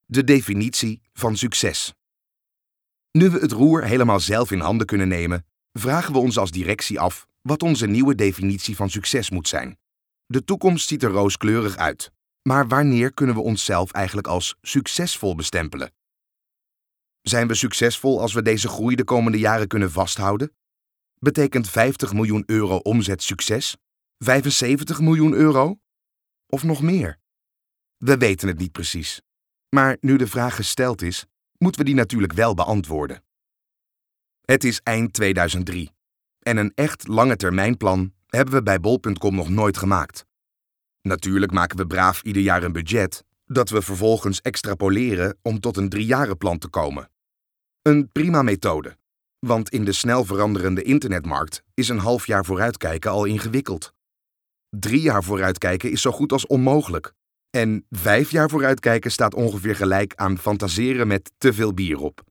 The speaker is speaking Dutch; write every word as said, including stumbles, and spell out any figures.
De definitie van succes. Nu we het roer helemaal zelf in handen kunnen nemen, vragen we ons als directie af wat onze nieuwe definitie van succes moet zijn. De toekomst ziet er rooskleurig uit, maar wanneer kunnen we onszelf eigenlijk als succesvol bestempelen? Zijn we succesvol als we deze groei de komende jaren kunnen vasthouden? Betekent vijftig miljoen euro omzet succes? vijfenzeventig miljoen euro? Of nog meer? We weten het niet precies. Maar nu de vraag gesteld is, moeten we die natuurlijk wel beantwoorden. Het is eind tweeduizend drie en een echt lange termijnplan hebben we bij bol punt com nog nooit gemaakt. Natuurlijk maken we braaf ieder jaar een budget dat we vervolgens extrapoleren om tot een driejarenplan te komen. Een prima methode, want in de snel veranderende internetmarkt is een half jaar vooruitkijken al ingewikkeld. Drie jaar vooruitkijken is zo goed als onmogelijk. En vijf jaar vooruitkijken staat ongeveer gelijk aan fantaseren met te veel bier op.